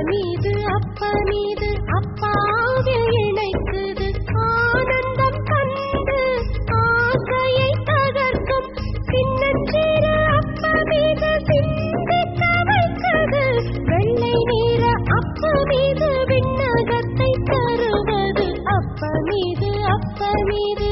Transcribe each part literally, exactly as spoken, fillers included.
மீது அப்ப மீது அப்பாவில் இணைக்குது ஆனந்தம் கண்டு ஆசையை தகர்க்கும் சின்னஞ்சிறு அப்ப மீது சிந்திக்க வைக்குது வெள்ளை நீர அப்ப மீது விண்ணகத்தை தருவது அப்ப மீது அப்ப மீது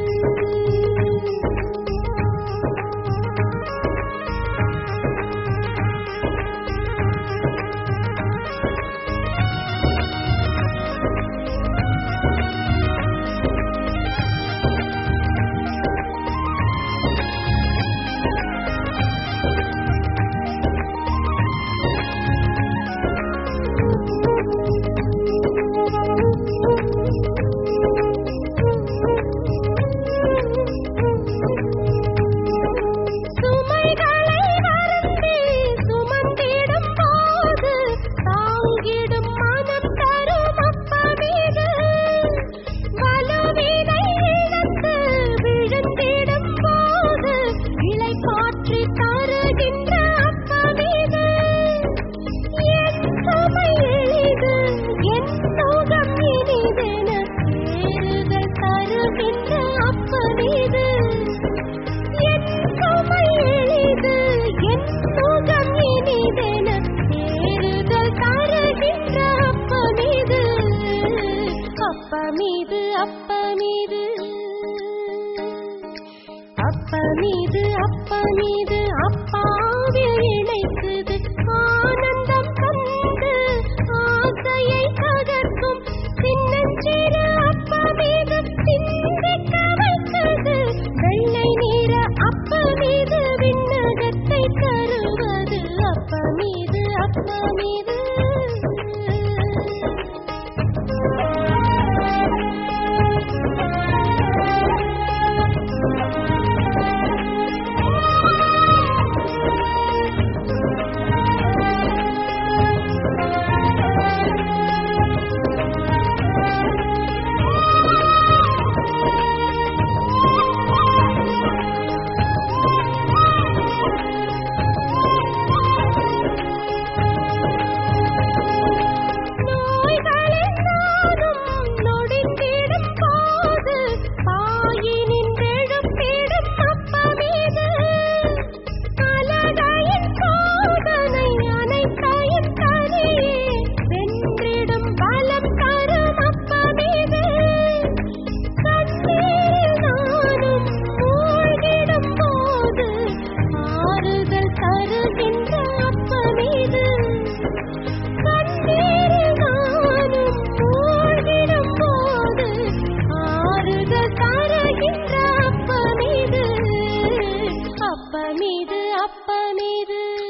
அப்ப மீது அப்ப மீது அப்ப மீது அப்பாவில் இணைக்குது ஆனந்தம் கண்டு ஆசையை தகர்க்கும் சின்னஞ்சிறு அப்ப மீது சிந்திக்க வைக்குது வெள்ளை நீர அப்ப மீது விண்ணகத்தை தருவது அப்ப மீது அப்ப மீது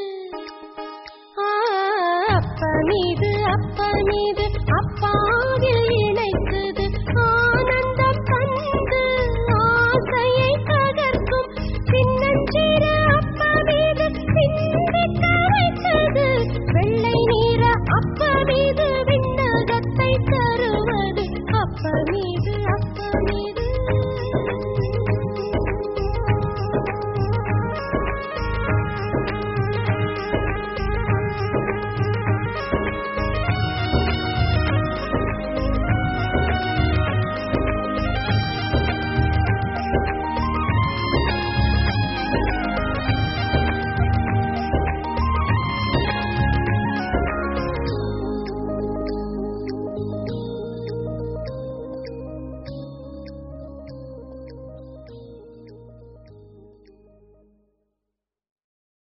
அப்ப மீது அப்ப மீது அப்பாவில்